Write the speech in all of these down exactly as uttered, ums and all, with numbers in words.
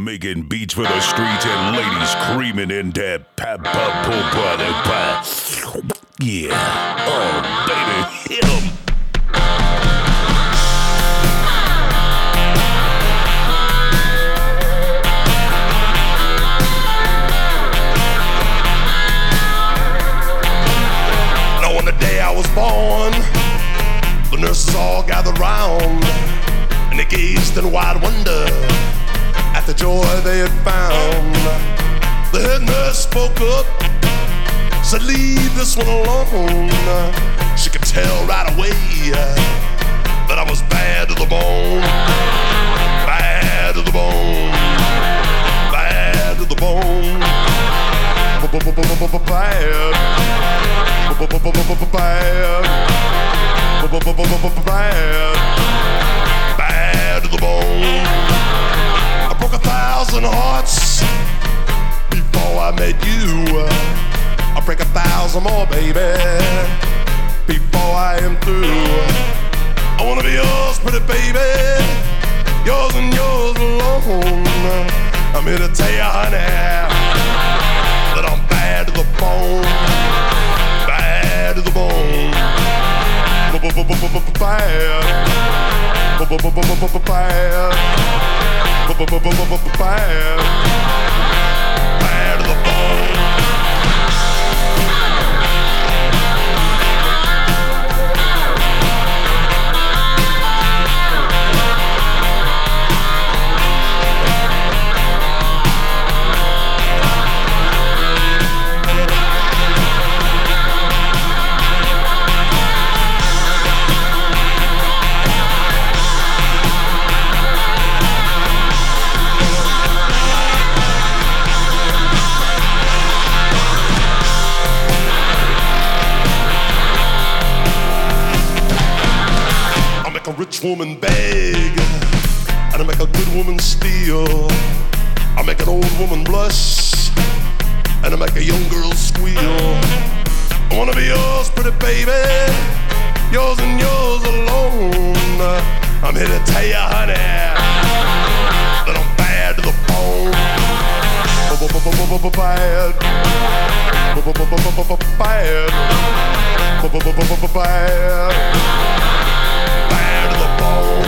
making beats for the streets and ladies creaming in that pop pop pop pop. Yeah, oh baby, hit 'em. Now on the day I was born, the nurses all gathered round, and they gazed in wide wonder at the joy they had found. The head nurse spoke up, said, "Leave this one alone." She could tell right away that I was bad to the bone, bad to the bone, bad to the bone, bad, bad, bad, bad to the bone. I broke a thousand hearts before I met you. I'll break a thousand more, baby, before I am through. I wanna be yours, pretty baby, yours and yours alone. I'm here to tell you, honey, that I'm bad to the bone, bad to the bone, bad, bad, bad, bad to the bone. A rich woman beg, and I make a good woman steal. I make an old woman blush, and I make a young girl squeal. I wanna be yours, pretty baby, yours and yours alone. I'm here to tell you, honey, that I'm bad to the bone. Bad, bad, bad, bad. Bad to the bone.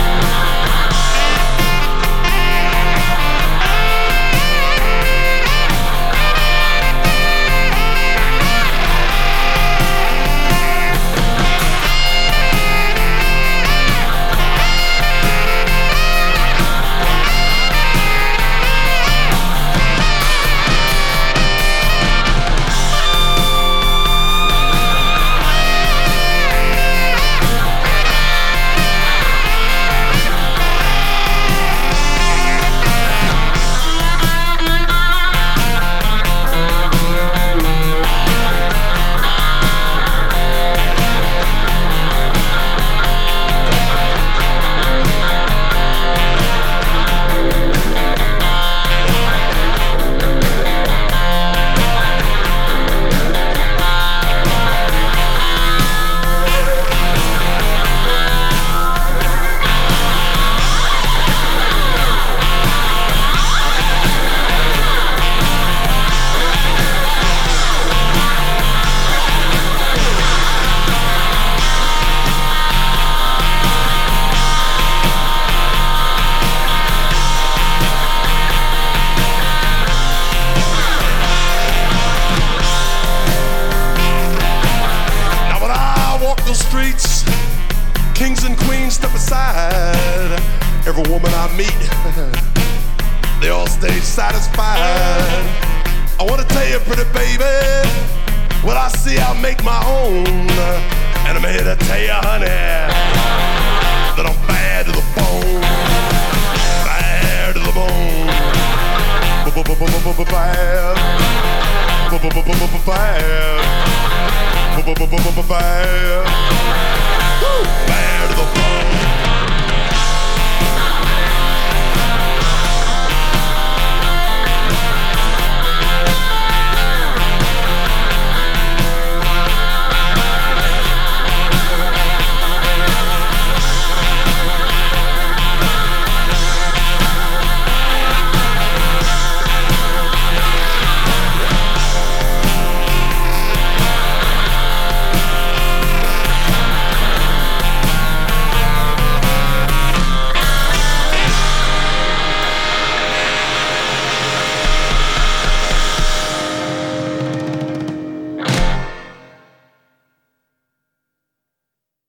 Streets, kings and queens step aside. Every woman I meet, they all stay satisfied. I wanna tell you, pretty baby, what I see I make my own. And I'm here to tell you, honey, that I'm bad to the bone, bad to the bone, bad, bad, bad, bad, bad.